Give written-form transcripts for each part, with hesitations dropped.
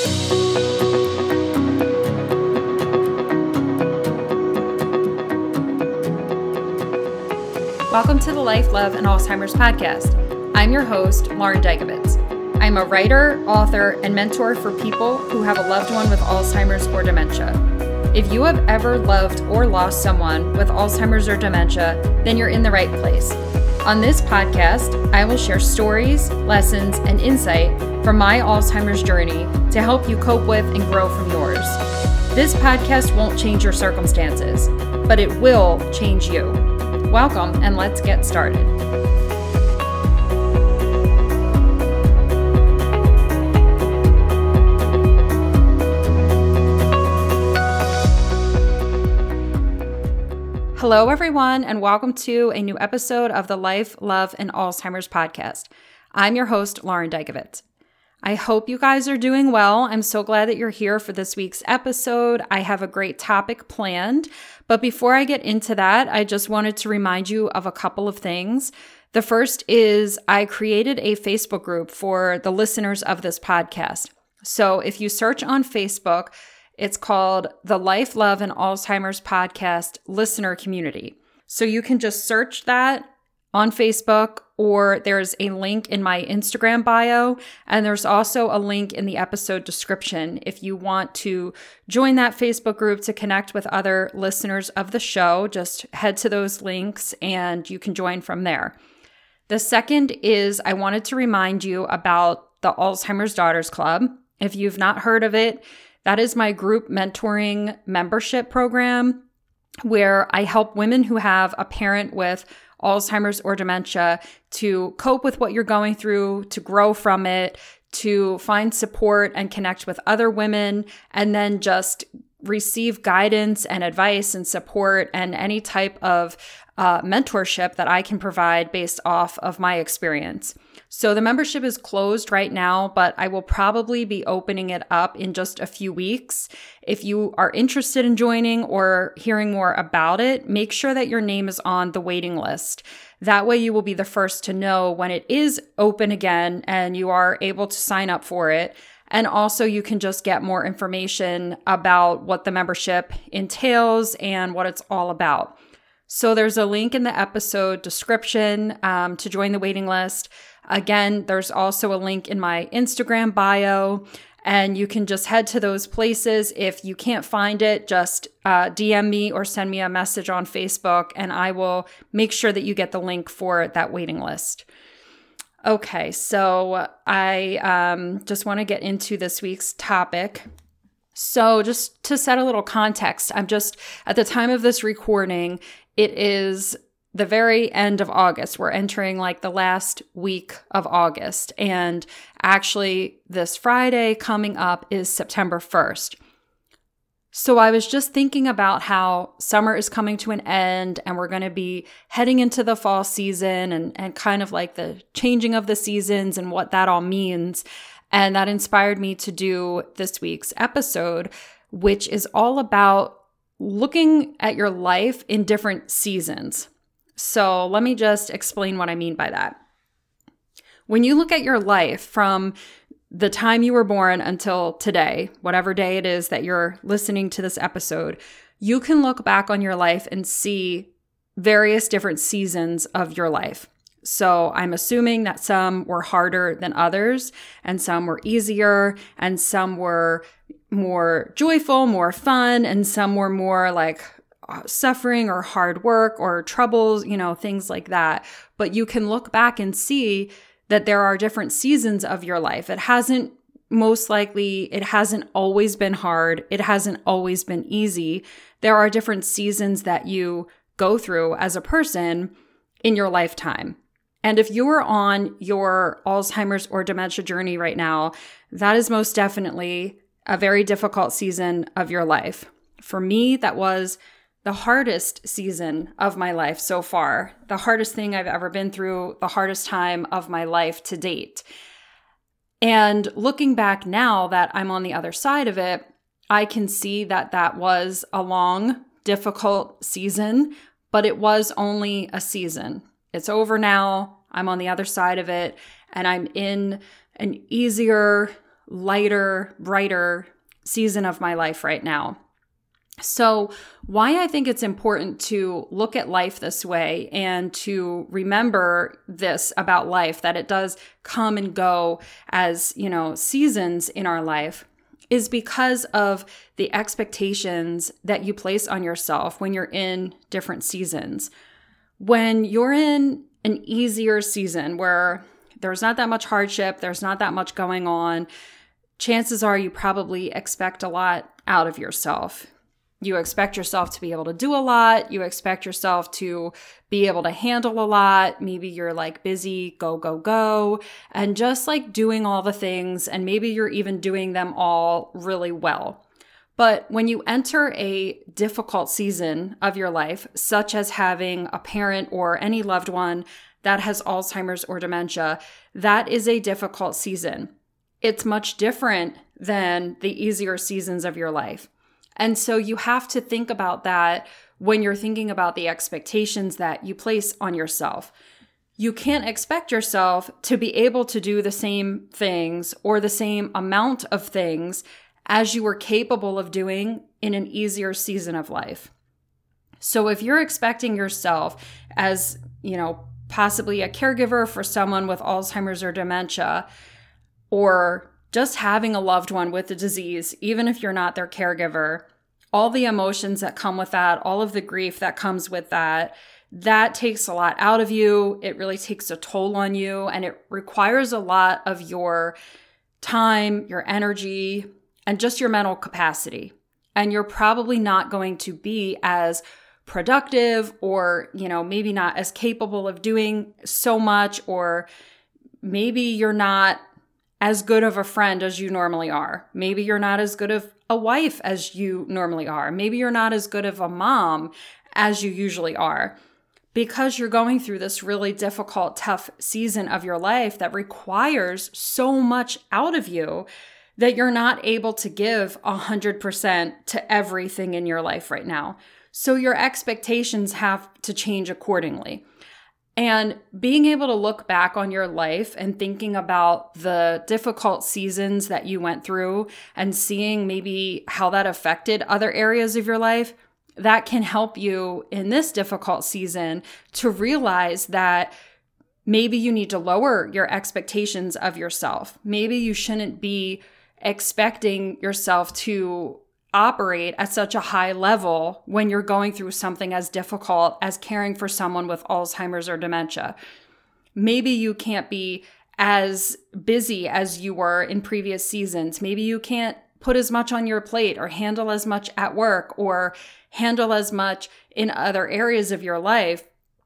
Welcome to the Life, Love, and Alzheimer's podcast. I'm your host, Lauren Dykowitz. I'm a writer, author, and mentor for people who have a loved one with Alzheimer's or dementia. If you have ever loved or lost someone with Alzheimer's or dementia, then you're in the right place. On this podcast, I will share stories, lessons, and insight from my Alzheimer's journey to help you cope with and grow from yours. This podcast won't change your circumstances, but it will change you. Welcome, and let's get started. Hello, everyone, and welcome to a new episode of the Life, Love, and Alzheimer's podcast. I'm your host, Lauren Dykowitz. I hope you guys are doing well. I'm so glad that you're here for this week's episode. I have a great topic planned, but before I get into that, I just wanted to remind you of a couple of things. The first is I created a Facebook group for the listeners of this podcast. So if you search on Facebook, it's called the Life, Love, and Alzheimer's Podcast Listener Community. So you can just search that on Facebook, or there's a link in my Instagram bio, and there's also a link in the episode description if you want to join that Facebook group to connect with other listeners of the show. Just head to those links and you can join from there. The second is I wanted to remind you about the Alzheimer's Daughters Club. If you've not heard of it, that is my group mentoring membership program where I help women who have a parent with Alzheimer's or dementia to cope with what you're going through, to grow from it, to find support and connect with other women, and then just receive guidance and advice and support and any type of mentorship that I can provide based off of my experience. So the membership is closed right now, but I will probably be opening it up in just a few weeks. If you are interested in joining or hearing more about it, make sure that your name is on the waiting list. That way you will be the first to know when it is open again and you are able to sign up for it. And also you can just get more information about what the membership entails and what it's all about. So there's a link in the episode description to join the waiting list. Again, there's also a link in my Instagram bio, and you can just head to those places. If you can't find it, just DM me or send me a message on Facebook, and I will make sure that you get the link for that waiting list. Okay, so I just want to get into this week's topic. So just to set a little context, I'm just, at the time of this recording, it is the very end of August. We're entering like the last week of August. And actually, this Friday coming up is September 1st. So I was just thinking about how summer is coming to an end and we're going to be heading into the fall season and kind of like the changing of the seasons and what that all means. And that inspired me to do this week's episode, which is all about looking at your life in different seasons. So let me just explain what I mean by that. When you look at your life from the time you were born until today, whatever day it is that you're listening to this episode, you can look back on your life and see various different seasons of your life. So I'm assuming that some were harder than others, and some were easier, and some were more joyful, more fun, and some were more like suffering or hard work or troubles, things like that. But you can look back and see that there are different seasons of your life. It hasn't always been hard. It hasn't always been easy. There are different seasons that you go through as a person in your lifetime. And if you are on your Alzheimer's or dementia journey right now, that is most definitely a very difficult season of your life. For me, that was the hardest season of my life so far, the hardest thing I've ever been through, the hardest time of my life to date. And looking back now that I'm on the other side of it, I can see that that was a long, difficult season, but it was only a season. It's over now. I'm on the other side of it, and I'm in an easier, lighter, brighter season of my life right now. So why I think it's important to look at life this way and to remember this about life, that it does come and go as, seasons in our life, is because of the expectations that you place on yourself when you're in different seasons. When you're in an easier season where there's not that much hardship, there's not that much going on, chances are you probably expect a lot out of yourself. You expect yourself to be able to do a lot. You expect yourself to be able to handle a lot. Maybe you're like busy, go, go, go, and just like doing all the things. And maybe you're even doing them all really well. But when you enter a difficult season of your life, such as having a parent or any loved one that has Alzheimer's or dementia, that is a difficult season. It's much different than the easier seasons of your life. And so you have to think about that when you're thinking about the expectations that you place on yourself. You can't expect yourself to be able to do the same things or the same amount of things as you were capable of doing in an easier season of life. So if you're expecting yourself as, possibly a caregiver for someone with Alzheimer's or dementia, or just having a loved one with the disease, even if you're not their caregiver, all the emotions that come with that, all of the grief that comes with that takes a lot out of you. It really takes a toll on you, and it requires a lot of your time, your energy, and just your mental capacity. And you're probably not going to be as productive or, maybe not as capable of doing so much, or maybe you're not as good of a friend as you normally are. Maybe you're not as good of a wife as you normally are. Maybe you're not as good of a mom as you usually are, because you're going through this really difficult, tough season of your life that requires so much out of you that you're not able to give 100% to everything in your life right now. So your expectations have to change accordingly. And being able to look back on your life and thinking about the difficult seasons that you went through and seeing maybe how that affected other areas of your life, that can help you in this difficult season to realize that maybe you need to lower your expectations of yourself. Maybe you shouldn't be expecting yourself to operate at such a high level when you're going through something as difficult as caring for someone with Alzheimer's or dementia. Maybe you can't be as busy as you were in previous seasons. Maybe you can't put as much on your plate or handle as much at work or handle as much in other areas of your life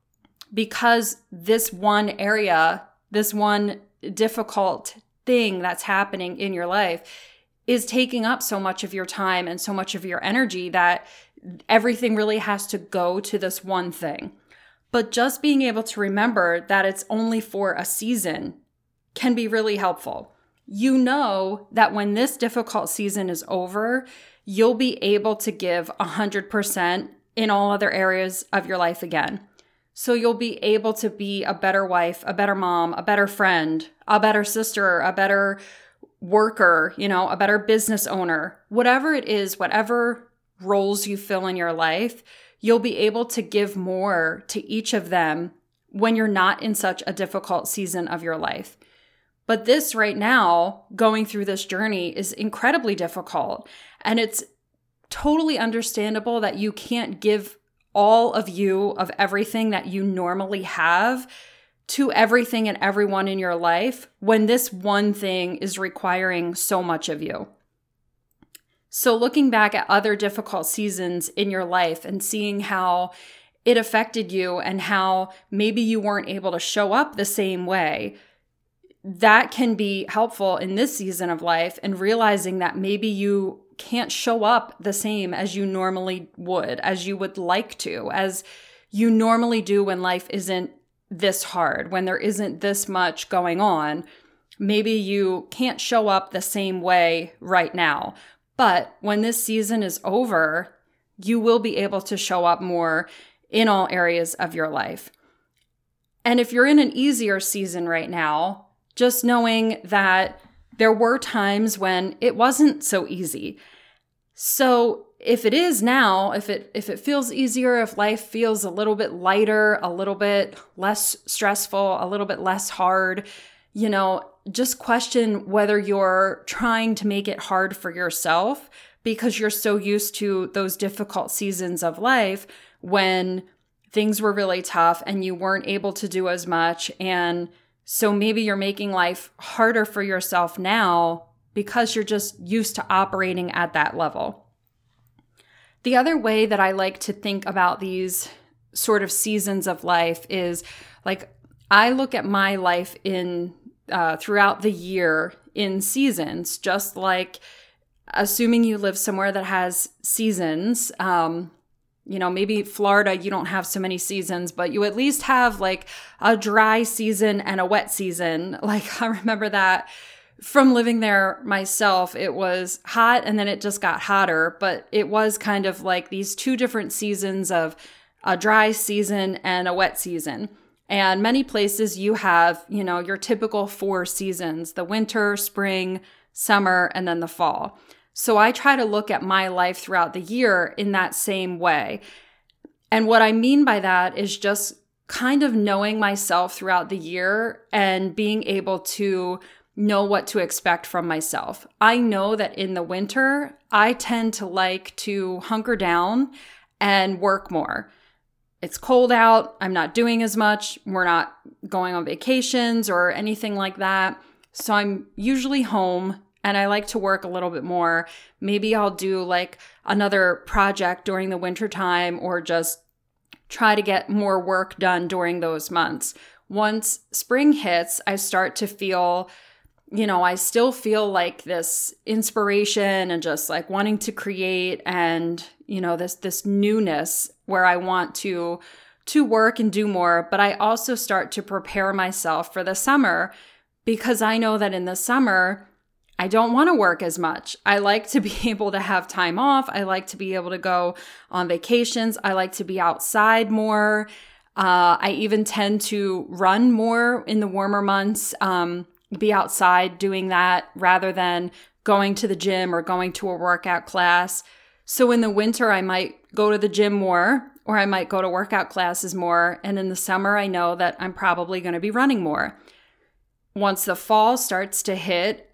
because this one area, this one difficult thing that's happening in your life is taking up so much of your time and so much of your energy that everything really has to go to this one thing. But just being able to remember that it's only for a season can be really helpful. You know that when this difficult season is over, you'll be able to give 100% in all other areas of your life again. So you'll be able to be a better wife, a better mom, a better friend, a better sister, a better worker, a better business owner, whatever it is, whatever roles you fill in your life, you'll be able to give more to each of them when you're not in such a difficult season of your life. But this right now, going through this journey is incredibly difficult. And it's totally understandable that you can't give all of you of everything that you normally have to everything and everyone in your life when this one thing is requiring so much of you. So looking back at other difficult seasons in your life and seeing how it affected you and how maybe you weren't able to show up the same way, that can be helpful in this season of life, and realizing that maybe you can't show up the same as you normally would, as you would like to, as you normally do when life isn't this hard, when there isn't this much going on. Maybe you can't show up the same way right now, but when this season is over, you will be able to show up more in all areas of your life. And if you're in an easier season right now, just knowing that there were times when it wasn't so easy. So if it is now, if it feels easier, if life feels a little bit lighter, a little bit less stressful, a little bit less hard, just question whether you're trying to make it hard for yourself because you're so used to those difficult seasons of life when things were really tough and you weren't able to do as much. And so maybe you're making life harder for yourself now because you're just used to operating at that level. The other way that I like to think about these sort of seasons of life is like I look at my life in throughout the year in seasons, just like assuming you live somewhere that has seasons. Maybe Florida, you don't have so many seasons, but you at least have like a dry season and a wet season. Like I remember that from living there myself. It was hot and then it just got hotter, but it was kind of like these two different seasons of a dry season and a wet season. And many places you have, your typical 4 seasons: the winter, spring, summer, and then the fall. So I try to look at my life throughout the year in that same way. And what I mean by that is just kind of knowing myself throughout the year and being able to know what to expect from myself. I know that in the winter, I tend to like to hunker down and work more. It's cold out. I'm not doing as much. We're not going on vacations or anything like that. So I'm usually home and I like to work a little bit more. Maybe I'll do like another project during the winter time or just try to get more work done during those months. Once spring hits, I start to feel, I still feel like this inspiration and just like wanting to create and, this newness where I want to work and do more. But I also start to prepare myself for the summer because I know that in the summer, I don't want to work as much. I like to be able to have time off. I like to be able to go on vacations. I like to be outside more. I even tend to run more in the warmer months, be outside doing that rather than going to the gym or going to a workout class. So in the winter, I might go to the gym more or I might go to workout classes more. And in the summer, I know that I'm probably going to be running more. Once the fall starts to hit,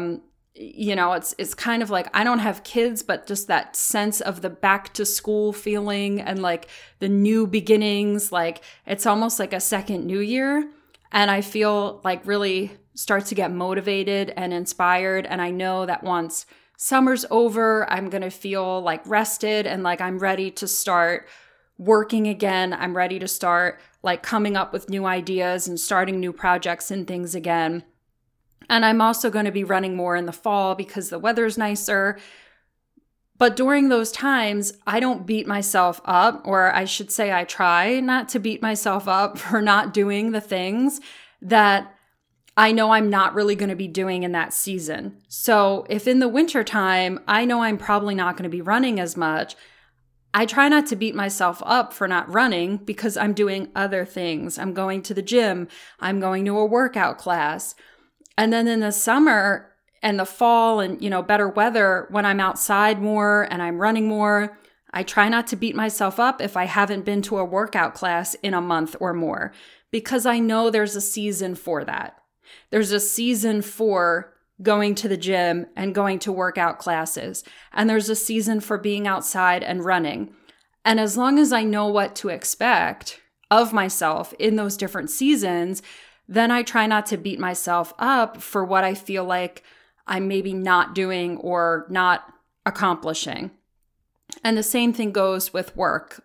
it's kind of like I don't have kids, but just that sense of the back to school feeling and like the new beginnings, like it's almost like a second new year. And I feel like really start to get motivated and inspired. And I know that once summer's over, I'm going to feel like rested and like I'm ready to start working again. I'm ready to start like coming up with new ideas and starting new projects and things again. And I'm also going to be running more in the fall because the weather's nicer. But during those times, I don't beat myself up, or I should say I try not to beat myself up for not doing the things that I know I'm not really going to be doing in that season. So if in the winter time, I know I'm probably not going to be running as much, I try not to beat myself up for not running because I'm doing other things. I'm going to the gym. I'm going to a workout class. And then in the summer and the fall and, better weather, when I'm outside more and I'm running more, I try not to beat myself up if I haven't been to a workout class in a month or more, because I know there's a season for that. There's a season for going to the gym and going to workout classes. And there's a season for being outside and running. And as long as I know what to expect of myself in those different seasons, then I try not to beat myself up for what I feel like I'm maybe not doing or not accomplishing. And the same thing goes with work.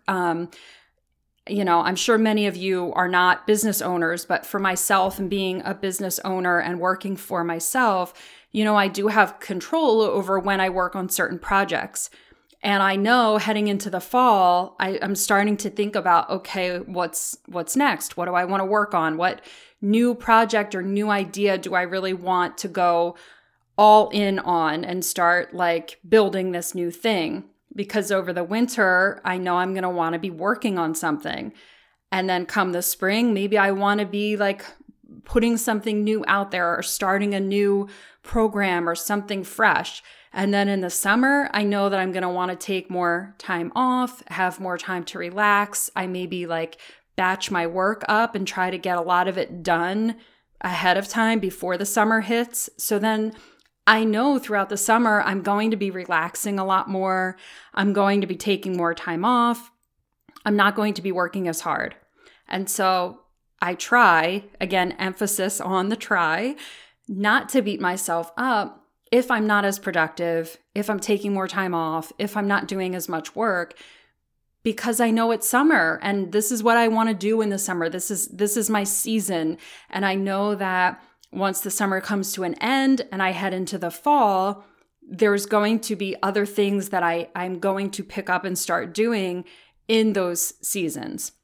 I'm sure many of you are not business owners, but for myself and being a business owner and working for myself, I do have control over when I work on certain projects. And I know heading into the fall, I'm starting to think about, okay, what's next? What do I want to work on? What new project or new idea do I really want to go all in on and start like building this new thing? Because over the winter, I know I'm going to want to be working on something. And then come the spring, maybe I want to be like putting something new out there or starting a new program or something fresh. And then in the summer, I know that I'm going to want to take more time off, have more time to relax. I maybe like batch my work up and try to get a lot of it done ahead of time before the summer hits. So then I know throughout the summer, I'm going to be relaxing a lot more. I'm going to be taking more time off. I'm not going to be working as hard. And so I try, again, emphasis on the try, not to beat myself up if I'm not as productive, if I'm taking more time off, if I'm not doing as much work, because I know it's summer and this is what I want to do in the summer. This is my season. And I know that once the summer comes to an end and I head into the fall, there's going to be other things that I'm going to pick up and start doing in those seasons.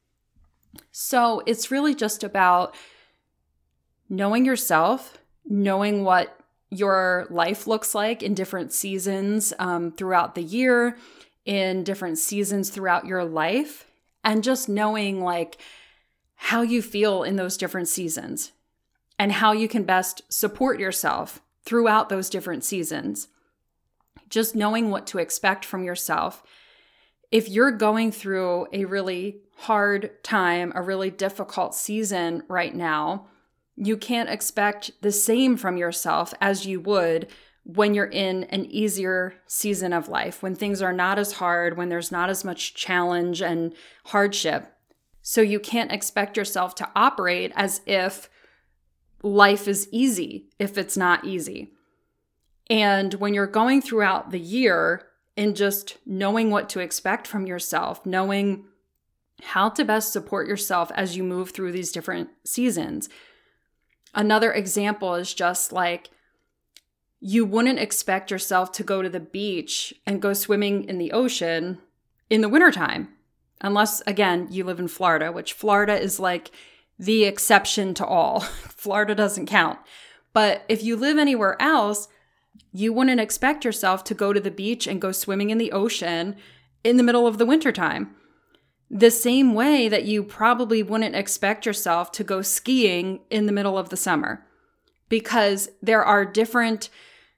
So it's really just about knowing yourself, knowing what your life looks like in different seasons throughout the year, in different seasons throughout your life, and just knowing like how you feel in those different seasons and how you can best support yourself throughout those different seasons. Just knowing what to expect from yourself. If you're going through a really hard time, a really difficult season right now, you can't expect the same from yourself as you would when you're in an easier season of life, when things are not as hard, when there's not as much challenge and hardship. So you can't expect yourself to operate as if life is easy, if it's not easy. And when you're going throughout the year and just knowing what to expect from yourself, knowing how to best support yourself as you move through these different seasons. Another example is just like, you wouldn't expect yourself to go to the beach and go swimming in the ocean in the wintertime. Unless, again, you live in Florida, which Florida is like the exception to all. Florida doesn't count. But if you live anywhere else, you wouldn't expect yourself to go to the beach and go swimming in the ocean in the middle of the wintertime. The same way that you probably wouldn't expect yourself to go skiing in the middle of the summer, because there are different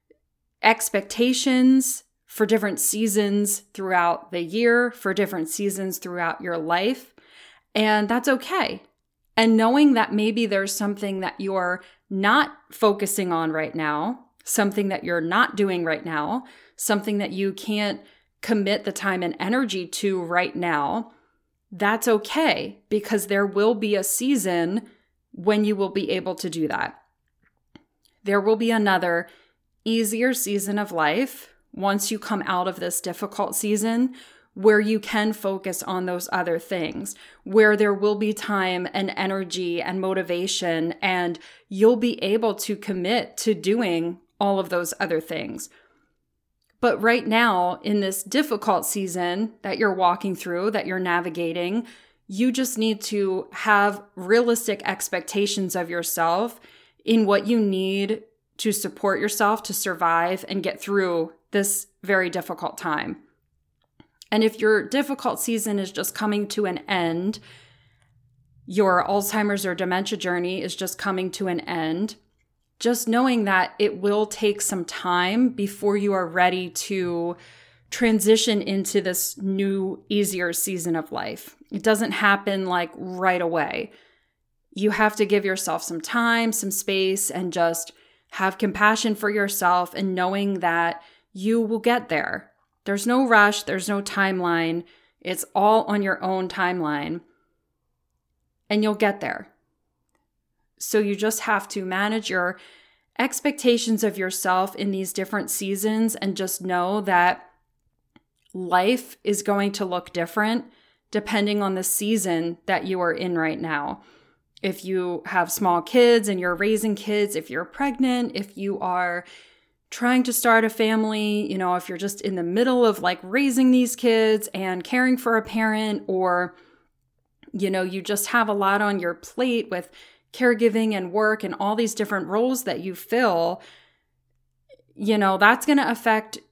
expectations for different seasons throughout the year, for different seasons throughout your life, and that's okay. And knowing that maybe there's something that you're not focusing on right now, something that you're not doing right now, something that you can't commit the time and energy to right now, that's okay, because there will be a season when you will be able to do that. There will be another easier season of life once you come out of this difficult season where you can focus on those other things, where there will be time and energy and motivation, and you'll be able to commit to doing all of those other things. But right now, in this difficult season that you're walking through, that you're navigating, you just need to have realistic expectations of yourself in what you need to support yourself to survive and get through this very difficult time. And if your difficult season is just coming to an end, your Alzheimer's or dementia journey is just coming to an end, just knowing that it will take some time before you are ready to transition into this new, easier season of life. It doesn't happen like right away. You have to give yourself some time, some space, and just have compassion for yourself and knowing that you will get there. There's no rush. There's no timeline. It's all on your own timeline. And you'll get there. So you just have to manage your expectations of yourself in these different seasons and just know that life is going to look different depending on the season that you are in right now. If you have small kids and you're raising kids, if you're pregnant, if you are trying to start a family, if you're just in the middle of like raising these kids and caring for a parent, or, you just have a lot on your plate with caregiving and work and all these different roles that you fill, that's going to affect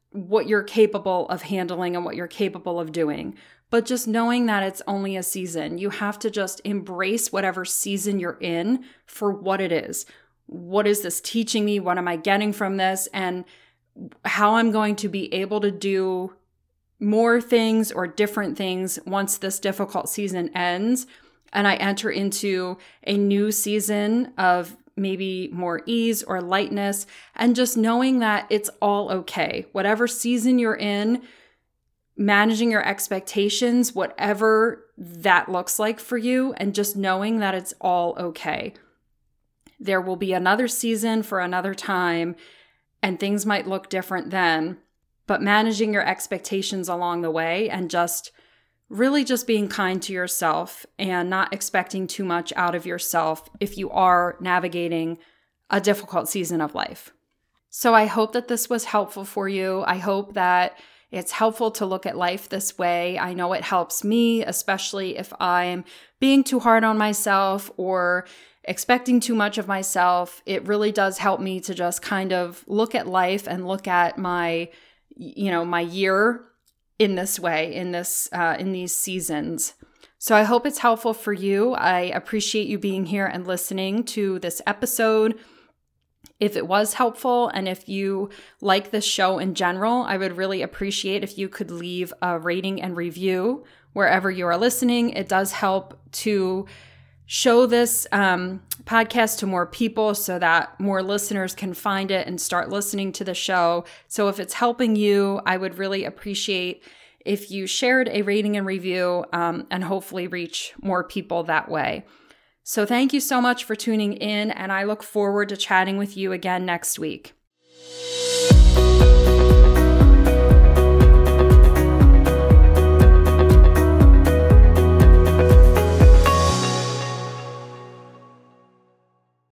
what you're capable of handling and what you're capable of doing. But just knowing that it's only a season, you have to just embrace whatever season you're in for what it is. What is this teaching me? What am I getting from this? And how I'm going to be able to do more things or different things once this difficult season ends and I enter into a new season of maybe more ease or lightness, and just knowing that it's all okay. Whatever season you're in, managing your expectations, whatever that looks like for you, and just knowing that it's all okay. There will be another season for another time, and things might look different then, but managing your expectations along the way and just really just being kind to yourself and not expecting too much out of yourself if you are navigating a difficult season of life. So I hope that this was helpful for you. I hope that it's helpful to look at life this way. I know it helps me, especially if I'm being too hard on myself or expecting too much of myself. It really does help me to just kind of look at life and look at my year in this way, in these seasons. So I hope it's helpful for you. I appreciate you being here and listening to this episode. If it was helpful and if you like this show in general, I would really appreciate if you could leave a rating and review wherever you are listening. It does help to show this podcast to more people so that more listeners can find it and start listening to the show. So if it's helping you, I would really appreciate if you shared a rating and review and hopefully reach more people that way. So thank you so much for tuning in, and I look forward to chatting with you again next week.